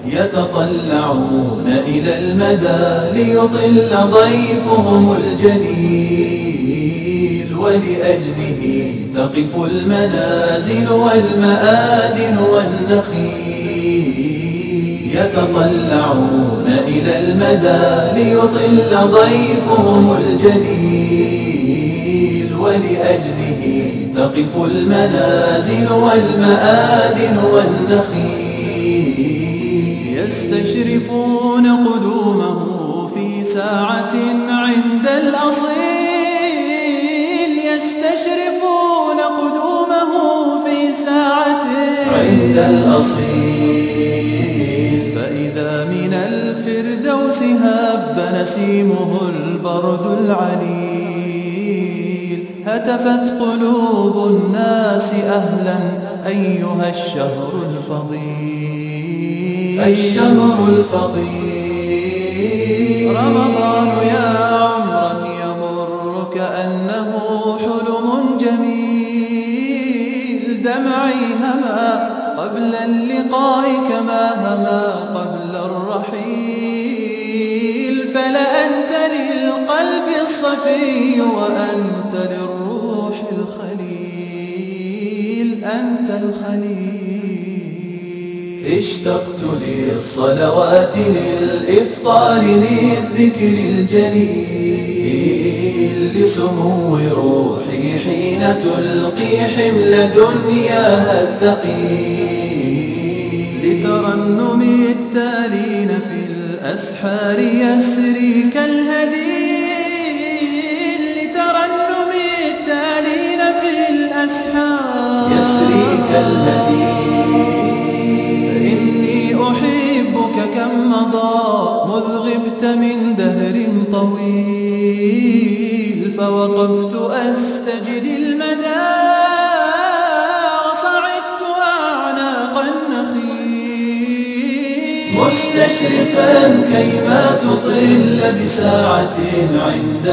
يتطلعون إلى المدى ليطل ضيفهم الجليل، ولأجله تقف المنازل والمآذن والنخيل. يتطلعون إلى المدى ليطل ضيفهم الجليل، ولأجله تقف المنازل والمآذن والنخيل. يستشرفون قدومه في ساعة عند الأصيل، يستشرفون قدومه في ساعة عند الأصيل. فإذا من الفردوس هب نسيمه البرد العليل، هتفت قلوب الناس أهلا أيها الشهر الفضيل، الشهر الفضيل. رمضان يا عمرا يمر كأنه حلم جميل، دمعي هما قبل اللقاء كما هما قبل الرحيل. فلأنت للقلب الصفي وأنت للروح الخليل، أنت الخليل. اشتقت للصلوات للإفطار للذكر الجليل، لسمو روحي حين تلقي حمل دنياها الثقيل، لترنم التالين في الأسحار يسري كالهديل، لترنم التالين في الأسحار يسري كالهديل. فإني أحبك كم مضى مذ غبت من دهر طويل، فوقفت أستجدي المدى وصعدت أعناق النخيل، مستشرفا كيما تطل بساعة عند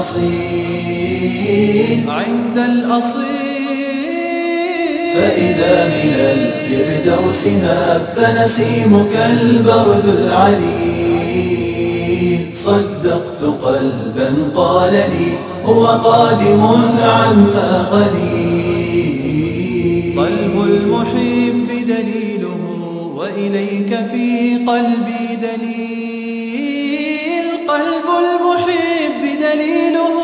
الأصيل، عند الأصيل. فإذا من الفردوس هب نسيمك البرد العليل، صدقت قلبا قال لي هو قادم عما قليل. قلب المحب دليله وإليك في قلبي دليل، قلب المحب دليله